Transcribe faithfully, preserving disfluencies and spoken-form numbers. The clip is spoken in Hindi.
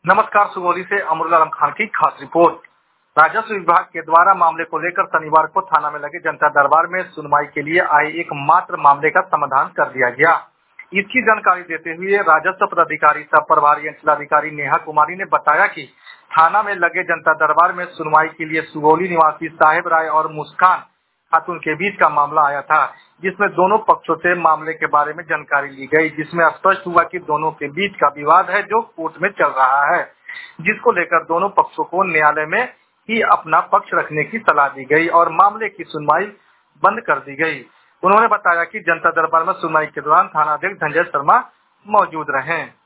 नमस्कार, सुगौली से अमरुल आलम खान की खास रिपोर्ट। राजस्व विभाग के द्वारा मामले को लेकर शनिवार को थाना में लगे जनता दरबार में सुनवाई के लिए आए एक मात्र मामले का समाधान कर दिया गया। इसकी जानकारी देते हुए राजस्व पदाधिकारी सह प्रभारी अंचलाधिकारी नेहा कुमारी ने बताया कि थाना में लगे जनता दरबार में सुनवाई के लिए सुगौली निवासी साहेब राय और मुस्कान खातून के बीच का मामला आया था, जिसमें दोनों पक्षों से मामले के बारे में जानकारी ली गई, जिसमें स्पष्ट हुआ कि दोनों के बीच का विवाद है जो कोर्ट में चल रहा है, जिसको लेकर दोनों पक्षों को न्यायालय में ही अपना पक्ष रखने की सलाह दी गई और मामले की सुनवाई बंद कर दी गई। उन्होंने बताया कि जनता दरबार में सुनवाई के दौरान थानाध्यक्ष धनंजय शर्मा मौजूद रहे।